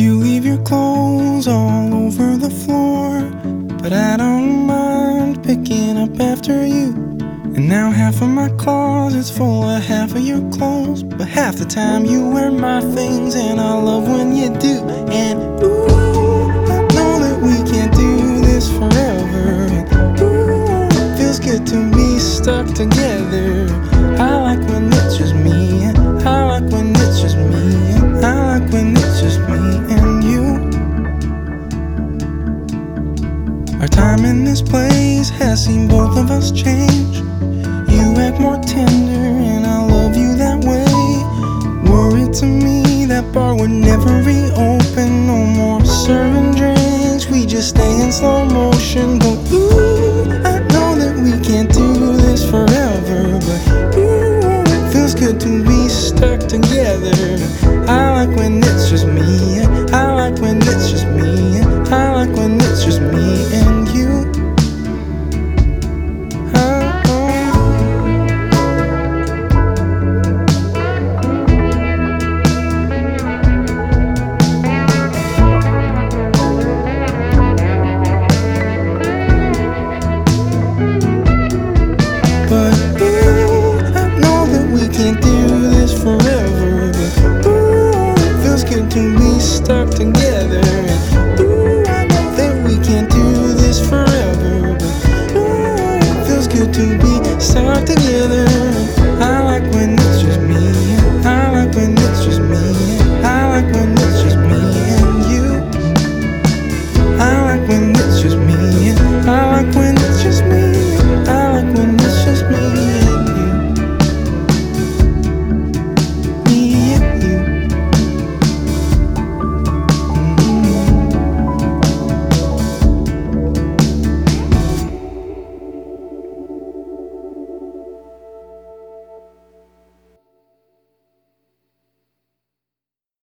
You leave your clothes all over the floor, but I don't mind picking up after you. And now half of my closet's full of half of your clothes, but half the time you wear my things, and I love when you do. And ooh, I know that we can't do this forever. And ooh, it feels good to be stuck together. I like when it's just me, and I like when it's just me, and I like when it's just me and you. Our time in this place has seen both of us change. You act more tender and I love you that way. Were it to me, that bar would never reopen. No more serving drinks, we just stay in slow motion. But ooh, I know that we can't do this forever. But ooh, it feels good to be stuck together. I like when it's just me, I like when it's just me, I like when it's just me and you. But ooh, I know that we can't do this forever. But ooh, it feels good to be stuck together.